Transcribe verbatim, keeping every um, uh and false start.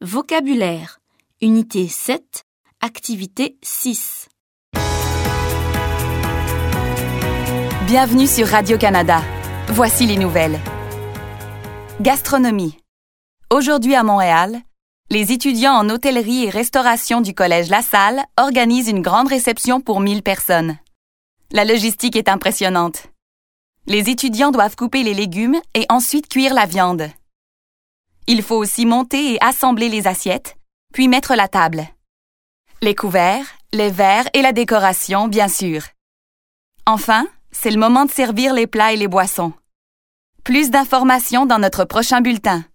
Vocabulaire. Unité sept, activité six. Bienvenue sur Radio-Canada. Voici les nouvelles. Gastronomie. Aujourd'hui à Montréal, les étudiants en hôtellerie et restauration du Collège La Salle organisent une grande réception pour mille personnes. La logistique est impressionnante. Les étudiants doivent couper les légumes et ensuite cuire la viande. Il faut aussi monter et assembler les assiettes, puis mettre la table. Les couverts, les verres et la décoration, bien sûr. Enfin, c'est le moment de servir les plats et les boissons. Plus d'informations dans notre prochain bulletin.